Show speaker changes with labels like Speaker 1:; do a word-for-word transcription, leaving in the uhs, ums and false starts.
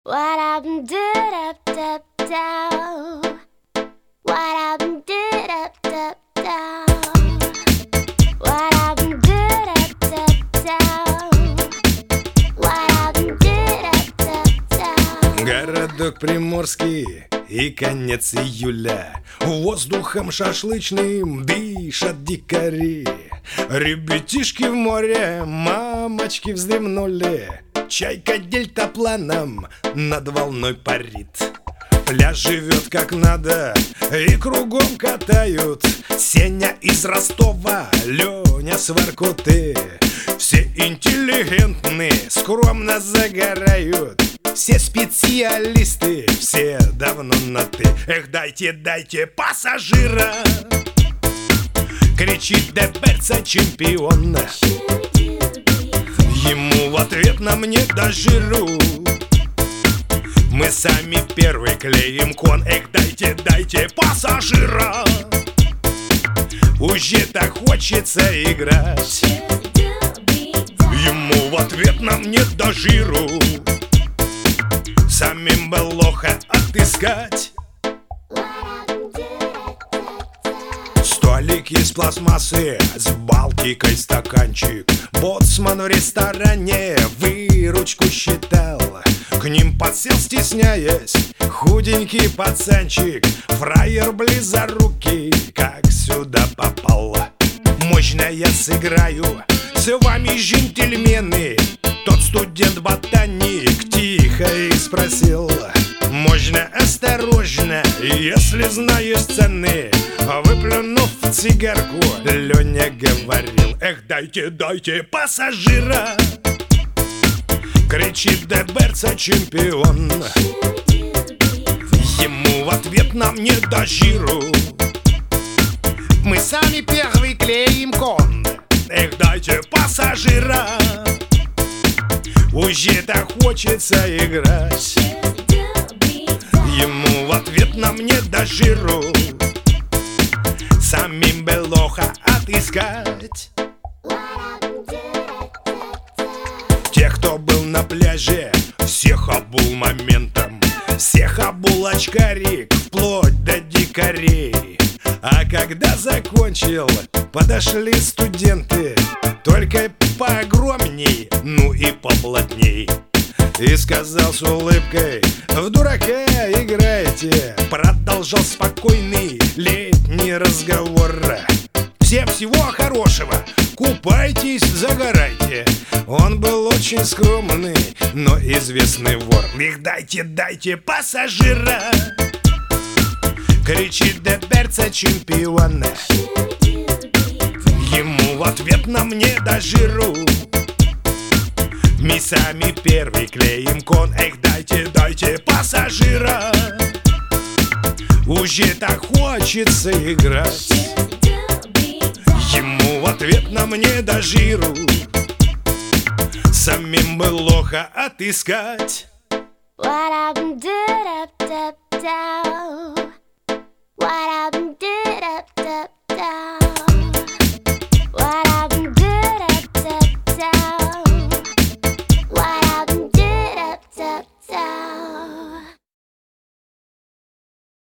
Speaker 1: What up, did up, dip, down. What up, did up, dip, down. What up, did up, dip, down. What up, did up, dip, down.
Speaker 2: Городок Приморский и конец июля. Воздухом шашлычным дышат дикари. Ребятишки в море, мамочки вздремнули. Чайка дельтапланом над волной парит. Пляж живет как надо и кругом катают Сеня из Ростова, Леня с Воркуты. Все интеллигентные, скромно загорают. Все специалисты, все давно на «ты». Эх, дайте, дайте пассажира, кричит Деберца чемпион. Ему в ответ на мне до жиру. Мы сами первый клеим кон. Эх, дайте, дайте пассажира, уже так хочется играть. Ему в ответ на мне до жиру. Самим бы лоха отыскать. Столик из пластмассы, с Балтикой стаканчик. Боцман в ресторане выручку считал. К ним подсел, стесняясь, худенький пацанчик. Фраер близорукий, как сюда попал. Мощно я сыграю с вами, джентльмены. Тот студент-ботаник тихо их спросил: можно осторожно, если знаешь цены? Выплюнув цигарку, Леня говорил: эх, дайте, дайте пассажира, кричит Деберца чемпион. Ему в ответ на мне до жиру. Мы сами первый клеим кон. Эх, дайте пассажира, уже так хочется играть. Ему в ответ на мне до жиру. Самим бы лоха отыскать. Те, кто был на пляже, всех обул моментом. Всех обул очкарик, вплоть до дикарей. А когда закончил, подошли студенты, только поогромней, ну и поплотней. И сказал с улыбкой: в дурака играете. Продолжал спокойный летний разговор: всем всего хорошего, купайтесь, загорайте. Он был очень скромный, но известный вор. Их дайте, дайте пассажира, кричит Деберца чемпион. Ему в ответ на мне до жиру. Мы сами первый клеим кон. Эх, дайте, дайте пассажира, уже так хочется играть. Ему в ответ на мне до жиру. Самим бы лоха отыскать.
Speaker 1: What up, did up, dip, down. What up, did up, dip,